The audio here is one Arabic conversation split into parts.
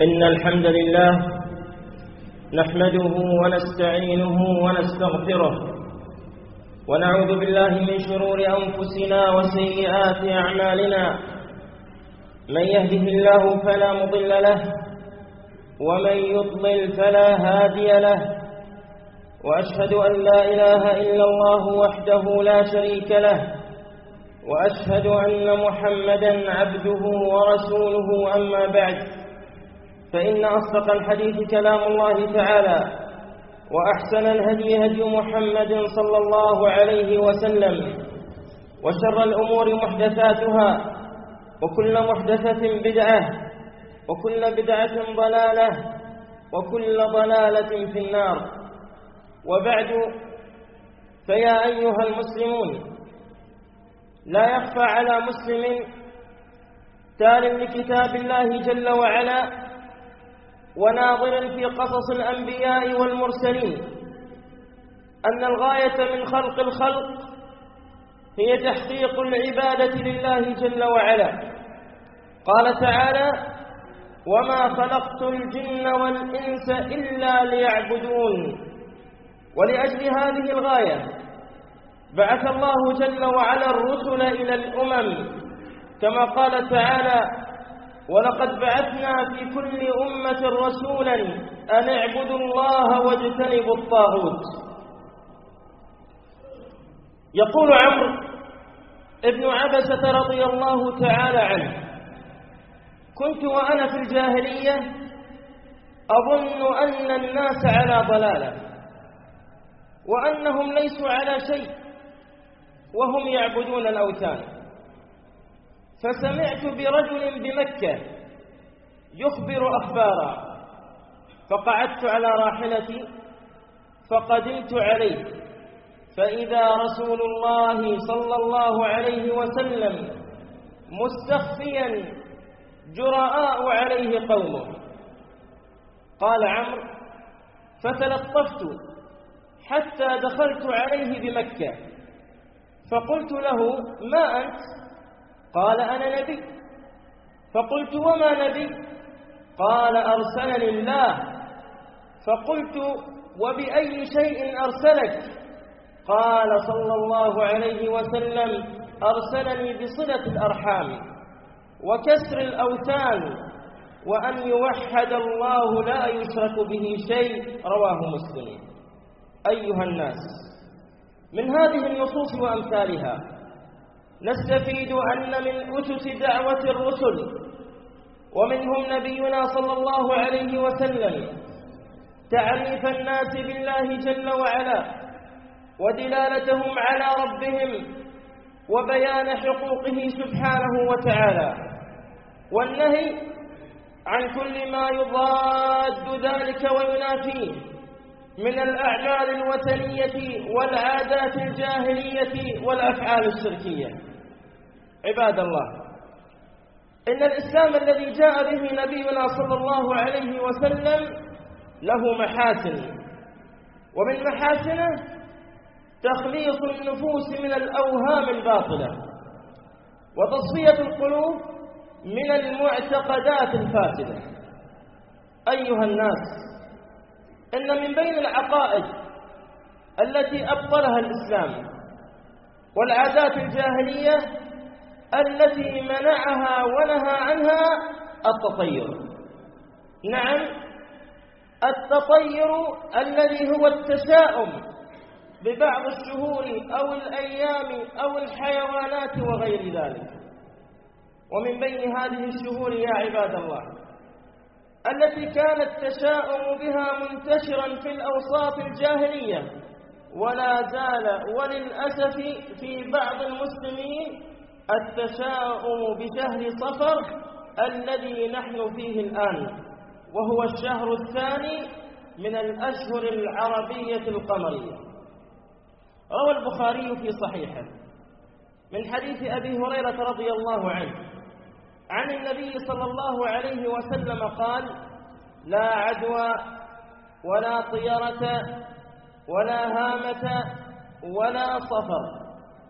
إن الحمد لله نحمده ونستعينه ونستغفره ونعوذ بالله من شرور أنفسنا وسيئات أعمالنا. من يهده الله فلا مضل له ومن يضلل فلا هادي له، وأشهد أن لا إله إلا الله وحده لا شريك له، وأشهد أن محمدا عبده ورسوله. أما بعد، فإن أصدق الحديث كلام الله تعالى، وأحسن الهدي هدي محمد صلى الله عليه وسلم، وشر الأمور محدثاتها، وكل محدثة بدعة، وكل بدعة ضلالة، وكل ضلالة في النار. وبعد، فيا أيها المسلمون، لا يخفى على مسلم تال لكتاب الله جل وعلا وناظر في قصص الأنبياء والمرسلين أن الغاية من خلق الخلق هي تحقيق العبادة لله جل وعلا. قال تعالى: وما خلقت الجن والإنس إلا ليعبدون. ولأجل هذه الغاية بعث الله جل وعلا الرسل إلى الأمم، كما قال تعالى: ولقد بعثنا في كل أمة رسولا أن اعبدوا الله واجتنبوا الطاغوت. يقول عمرو ابن عبسة رضي الله تعالى عنه: كنت وأنا في الجاهلية أظن أن الناس على ضلالة، وأنهم ليسوا على شيء وهم يعبدون الأوثان، فسمعت برجل بمكة يخبر أخبارا، فقعدت على راحلتي فقدمت عليه، فإذا رسول الله صلى الله عليه وسلم مستخفيا جراء عليه قومه. قال عمرو: فتلطفت حتى دخلت عليه بمكة، فقلت له: ما أنت؟ قال: أنا نبي. فقلت: وما نبي؟ قال: أرسلني الله. فقلت: وبأي شيء أرسلك؟ قال صلى الله عليه وسلم: أرسلني بصلة الأرحام وكسر الأوثان وأن يوحد الله لا يشرك به شيء. رواه مسلم. أيها الناس، من هذه النصوص وأمثالها نستفيد أن من أسس دعوة الرسل ومنهم نبينا صلى الله عليه وسلم تعريف الناس بالله جل وعلا، ودلالتهم على ربهم، وبيان حقوقه سبحانه وتعالى، والنهي عن كل ما يضاد ذلك وينافيه من الأعمال الوثنية والعادات الجاهلية والأفعال الشركية. عباد الله، إن الإسلام الذي جاء به نبينا صلى الله عليه وسلم له محاسن، ومن محاسنه تخليص النفوس من الأوهام الباطلة، وتصفية القلوب من المعتقدات الفاسدة. أيها الناس، إن من بين العقائد التي أبطلها الإسلام والعادات الجاهلية التي منعها ونهى عنها التطير. نعم، التطير الذي هو التشاؤم ببعض الشهور أو الأيام أو الحيوانات وغير ذلك. ومن بين هذه الشهور يا عباد الله التي كان التشاؤم بها منتشرا في الأوساط الجاهلية، ولا زال وللأسف في بعض المسلمين التشاؤم بشهر صفر الذي نحن فيه الآن، وهو الشهر الثاني من الأشهر العربية القمرية. روى البخاري في صحيحه من حديث أبي هريرة رضي الله عنه عن النبي صلى الله عليه وسلم قال: لا عدوى ولا طيرة ولا هامة ولا صفر.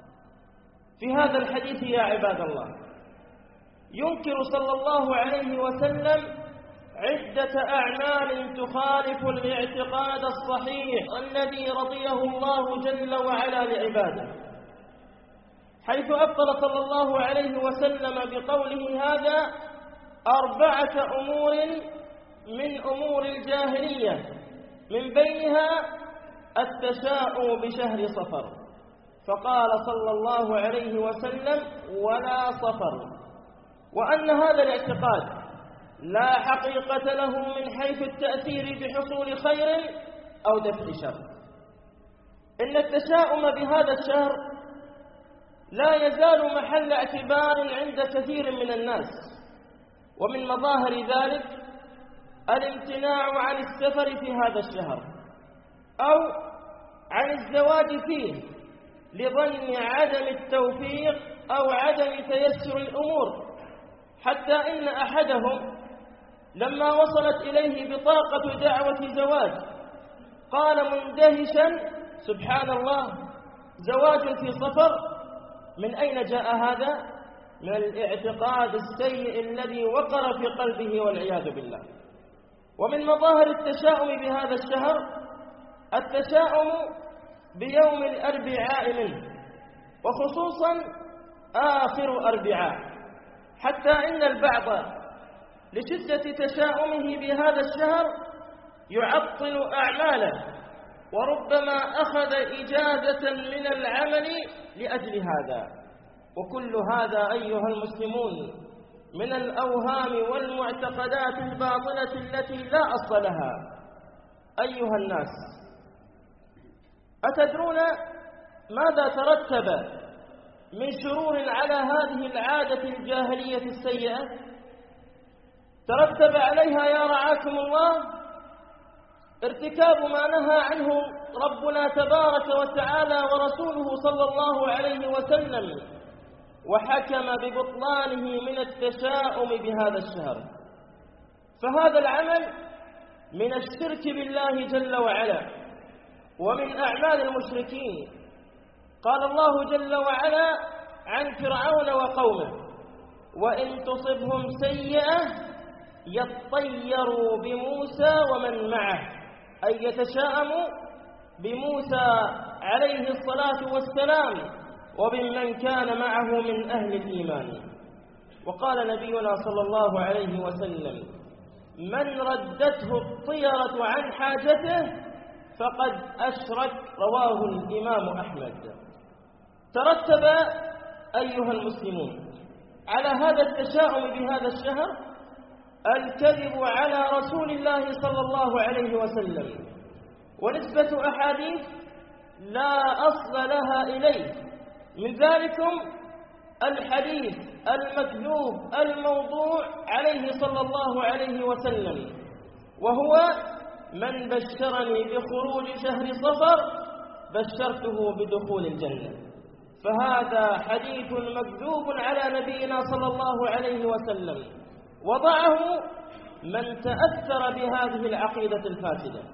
في هذا الحديث يا عباد الله ينكر صلى الله عليه وسلم عدة عدة أعمال تخالف الاعتقاد الصحيح الذي رضيه الله جل وعلا لعباده، حيث أبطل صلى الله عليه وسلم بقوله هذا 4 أمور من أمور الجاهلية، من بينها التشاؤم بشهر صفر، فقال صلى الله عليه وسلم ولا صفر، وأن هذا الاعتقاد لا حقيقة له من حيث التأثير بحصول خير أو دفع شر. إن التشاؤم بهذا الشهر لا يزال محل اعتبار عند كثير من الناس، ومن مظاهر ذلك الامتناع عن السفر في هذا الشهر أو عن الزواج فيه لظن عدم التوفيق أو عدم تيسر الأمور، حتى إن أحدهم لما وصلت إليه بطاقة دعوة زواج قال مندهشا سبحان الله، زواج في صفر؟ من أين جاء هذا؟ من الاعتقاد السيء الذي وقر في قلبه والعياذ بالله. ومن مظاهر التشاؤم بهذا الشهر التشاؤم بيوم الأربعاء منه، وخصوصا آخر أربعاء، حتى إن البعض لشدة تشاؤمه بهذا الشهر يعطل أعماله، وربما أخذ إجازة من العمل لأجل هذا. وكل هذا أيها المسلمون من الأوهام والمعتقدات الباطلة التي لا أصل لها. أيها الناس، أتدرون ماذا ترتب من شرور على هذه العادة الجاهلية السيئة؟ ترتب عليها يا رعاكم الله ارتكاب ما نهى عنه ربنا تبارك وتعالى ورسوله صلى الله عليه وسلم، وحكم ببطلانه من التشاؤم بهذا الشهر. فهذا العمل من الشرك بالله جل وعلا ومن أعمال المشركين. قال الله جل وعلا عن فرعون وقومه: وإن تصبهم سيئة يطيروا بموسى ومن معه، أي يتشاءموا بموسى عليه الصلاة والسلام وبمن كان معه من أهل الإيمان. وقال نبينا صلى الله عليه وسلم: من ردته الطيرة عن حاجته فقد أشرك، رواه الإمام أحمد. ترتب أيها المسلمون على هذا التشاؤم بهذا الشهر الكذب على رسول الله صلى الله عليه وسلم، ونسبة أحاديث لا أصل لها إليه، من ذلكم الحديث المكذوب الموضوع عليه صلى الله عليه وسلم، وهو: من بشرني بخروج شهر صفر بشرته بدخول الجنة. فهذا حديث مكذوب على نبينا صلى الله عليه وسلم، وضعه من تأثر بهذه العقيدة الفاسدة.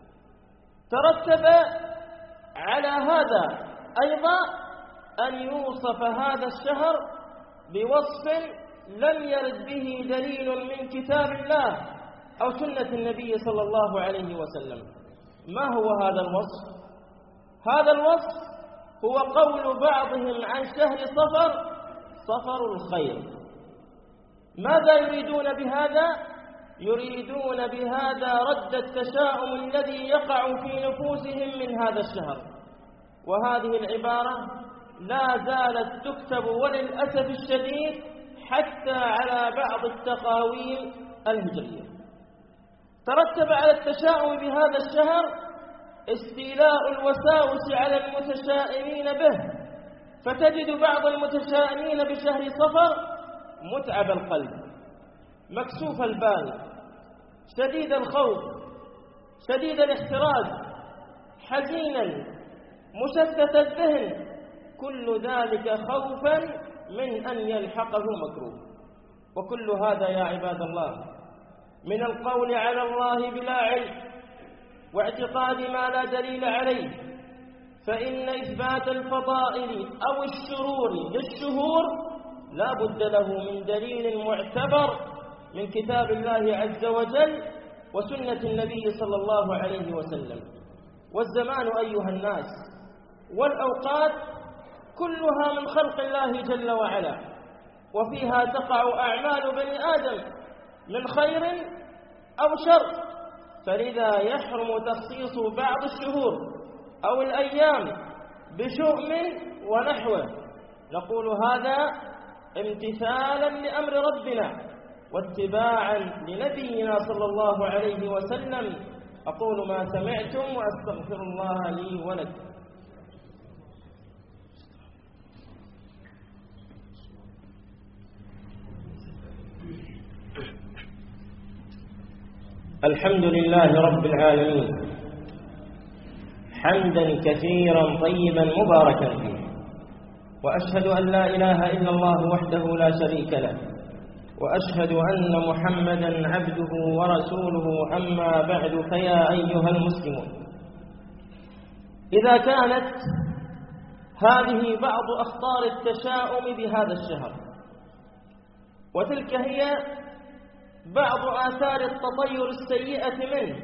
ترتب على هذا أيضا أن يوصف هذا الشهر بوصف لم يرد به دليل من كتاب الله أو سنة النبي صلى الله عليه وسلم. ما هو هذا الوصف؟ هذا الوصف هو قول بعضهم عن شهر صفر: صفر الخير. ماذا يريدون بهذا؟ يريدون بهذا رد التشاؤم الذي يقع في نفوسهم من هذا الشهر. وهذه العبارة لا زالت تكتب وللأسف الشديد حتى على بعض التقاويم الهجرية. ترتب على التشاؤم بهذا الشهر استيلاء الوساوس على المتشائمين به، فتجد بعض المتشائمين بشهر صفر متعب القلب، مكسوف البال، شديد الخوف، شديد الاحتراز، حزينا، مشتت الذهن، كل ذلك خوفا من أن يلحقه مكروه. وكل هذا يا عباد الله من القول على الله بلا علم واعتقاد ما لا دليل عليه. فإن إثبات الفضائل أو الشرور للشهور لا بد له من دليل معتبر من كتاب الله عز وجل وسنة النبي صلى الله عليه وسلم. والزمان أيها الناس والأوقات كلها من خلق الله جل وعلا، وفيها تقع أعمال بني آدم من خير أو شر، فلذا يحرم تخصيص بعض الشهور أو الأيام بشؤم ونحوه. نقول هذا امتثالا لأمر ربنا واتباعا لنبينا صلى الله عليه وسلم. أقول ما سمعتم وأستغفر الله لي ولكم. الحمد لله رب العالمين، حمدا كثيرا طيبا مباركا فيه، وأشهد أن لا إله إلا الله وحده لا شريك له، وأشهد أن محمدا عبده ورسوله. أما بعد، فيا أيها المسلمون، إذا كانت هذه بعض أخطار التشاؤم بهذا الشهر، وتلك هي بعض آثار التطير السيئة منه،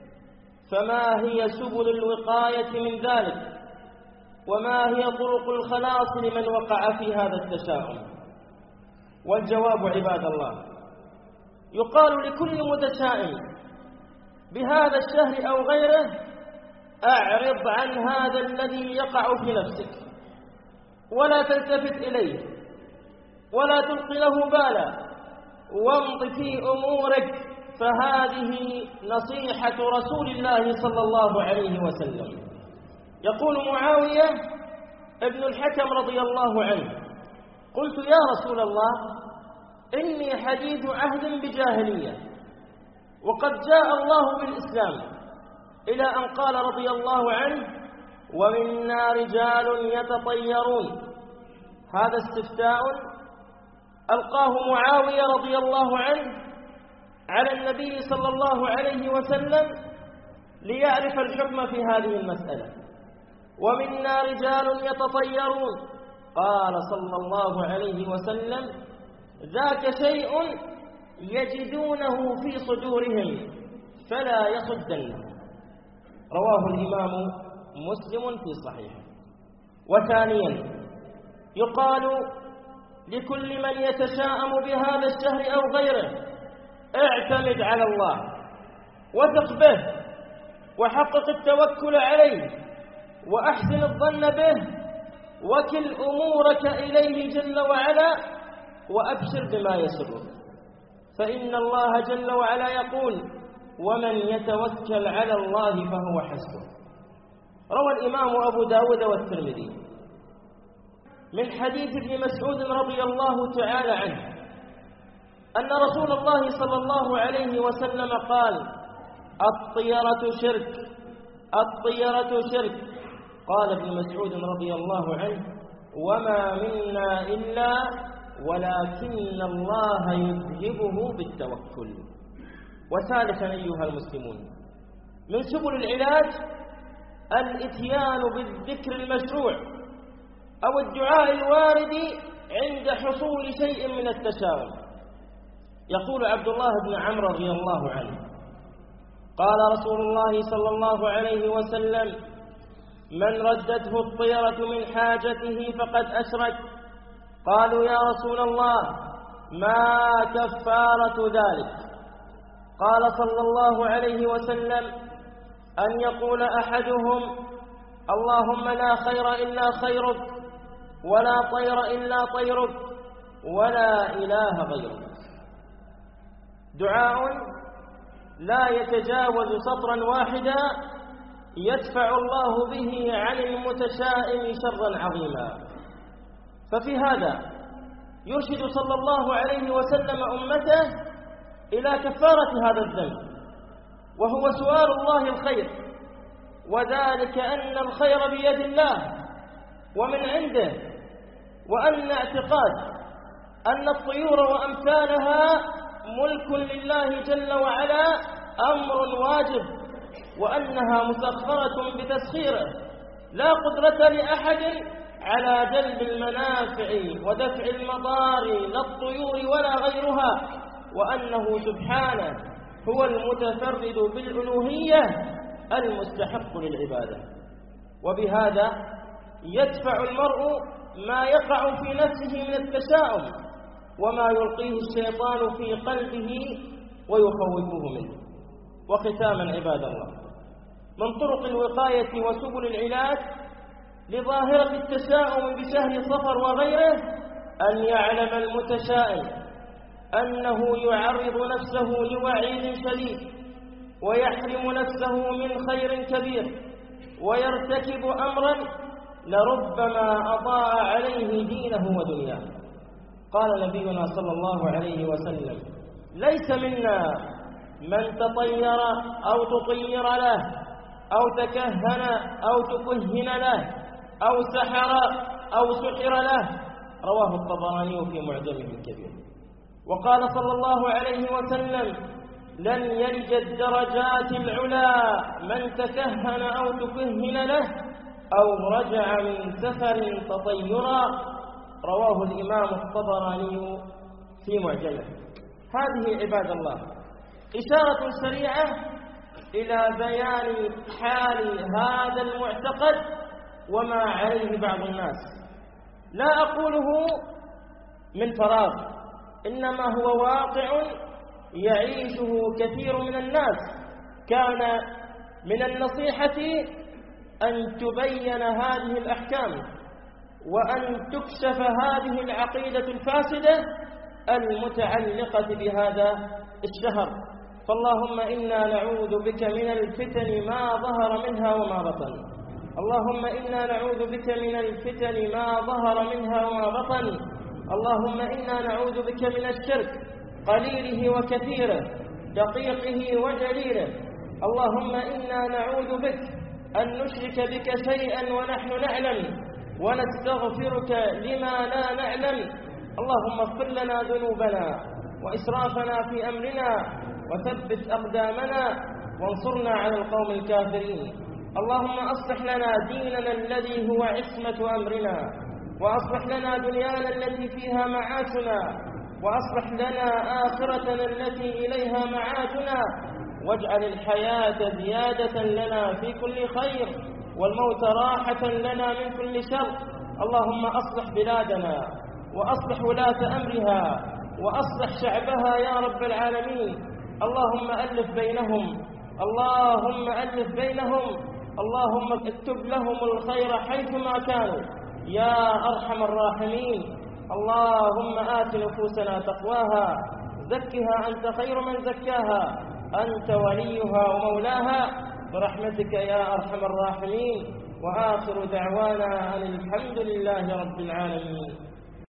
فما هي سبل الوقاية من ذلك؟ وما هي طرق الخلاص لمن وقع في هذا التشاؤم؟ والجواب عباد الله، يقال لكل متشائم بهذا الشهر أو غيره: أعرض عن هذا الذي يقع في نفسك، ولا تلتفت إليه، ولا تلقي له بالا، وامض في أمورك. فهذه نصيحة رسول الله صلى الله عليه وسلم. يقول معاوية ابن الحكم رضي الله عنه: قلت يا رسول الله، إني حديث عهد بجاهلية، وقد جاء الله بالإسلام، إلى أن قال رضي الله عنه: ومنا رجال يتطيرون. هذا استفتاء ألقاه معاوية رضي الله عنه على النبي صلى الله عليه وسلم ليعرف الحكم في هذه المسألة. ومنا رجال يتطيرون. قال صلى الله عليه وسلم: ذاك شيء يجدونه في صدورهم فلا يصدنهم. رواه الإمام مسلم في صحيحه. وثانيا، يقال لكل من يتشاءم بهذا الشهر أو غيره: اعتمد على الله، وثق به، وحقق التوكل عليه، وأحسن الظن به، وكل أمورك إليه جل وعلا، وأبشر بما يسرك، فإن الله جل وعلا يقول: ومن يتوكل على الله فهو حسبه. روى الإمام أبو داود والترمذي من حديث ابن مسعود رضي الله تعالى عنه أن رسول الله صلى الله عليه وسلم قال: الطيرة شرك، الطيرة شرك. قال ابن مسعود رضي الله عنه: وما منا إلا ولكن الله يذهبه بالتوكل. وثالثا أيها المسلمون، من سبل العلاج الإتيان بالذكر المشروع أو الدعاء الوارد عند حصول شيء من التشاؤم. يقول عبد الله بن عمرو رضي الله عنه: قال رسول الله صلى الله عليه وسلم: من ردته الطيرة من حاجته فقد أشرك. قالوا يا رسول الله ما كفارة ذلك؟ قال صلى الله عليه وسلم: أن يقول أحدهم: اللهم لا خير إلا خيرك، ولا طير إلا طيرك، ولا إله غيرك. دعاء لا يتجاوز سطرا واحدا يدفع الله به عن المتشائم شرا عظيما. ففي هذا يرشد صلى الله عليه وسلم أمته إلى كفارة هذا الذنب، وهو سؤال الله الخير، وذلك أن الخير بيد الله ومن عنده، وأن اعتقاد أن الطيور وأمثالها ملك لله جل وعلا أمر واجب، وأنها مسخرة بتسخيره، لا قدرة لأحد على جلب المنافع ودفع المضار لا الطيور ولا غيرها، وأنه سبحانه هو المتفرد بالألوهية المستحق للعبادة. وبهذا يدفع المرء ما يقع في نفسه من التشاؤم وما يلقيه الشيطان في قلبه ويخوفه منه. وختاما عباد الله، من طرق الوقاية وسبل العلاج لظاهرة التشاؤم بشهر صفر وغيره أن يعلم المتشائم أنه يعرض نفسه لوعيد شديد ويحرم نفسه من خير كبير ويرتكب أمرا لربما أضاع عليه دينه ودنياه. قال نبينا صلى الله عليه وسلم: ليس منا من تطير أو تطير له أو تكهن أو تكهن له أو سحر أو سحر له. رواه الطبراني في معجمه الكبير. وقال صلى الله عليه وسلم: لن يلج الدرجات العلا من تكهن أو تكهن له أو رجع من سفر تطيرا. رواه الإمام الطبراني في معجمه. هذه عباد الله إشارة سريعة إلى بيان حال هذا المعتقد وما عليه بعض الناس. لا أقوله من فراغ، إنما هو واقع يعيشه كثير من الناس. كان من النصيحة أن تبين هذه الأحكام وأن تكشف هذه العقيدة الفاسدة المتعلقة بهذا الشهر. فاللهم إنا نعوذ بك من الفتن ما ظهر منها وما بطن. اللهم إنا نعوذ بك من الفتن ما ظهر منها وما بطن. اللهم إنا نعوذ بك من الشرك قليله وكثيره دقيقه وجليله. اللهم إنا نعوذ بك أن نشرك بك شيئا ونحن نعلم ونستغفرك لما لا نعلم. اللهم اغفر لنا ذنوبنا وإسرافنا في أمرنا وثبت أقدامنا وانصرنا على القوم الكافرين. اللهم أصلح لنا ديننا الذي هو عصمة أمرنا، وأصلح لنا دنيانا التي فيها معاشنا، وأصلح لنا آخرتنا التي إليها معادنا، واجعل الحياة زيادة لنا في كل خير والموت راحة لنا من كل شر. اللهم أصلح بلادنا وأصلح ولاة أمرها وأصلح شعبها يا رب العالمين. اللهم ألف بينهم، اللهم ألف بينهم، اللهم اكتب لهم الخير حيثما كانوا يا أرحم الراحمين. اللهم آت نفوسنا تقواها، زكها أنت خير من زكاها، أنت وليها ومولاها برحمتك يا أرحم الراحمين. وآخر دعوانا أن الحمد لله رب العالمين.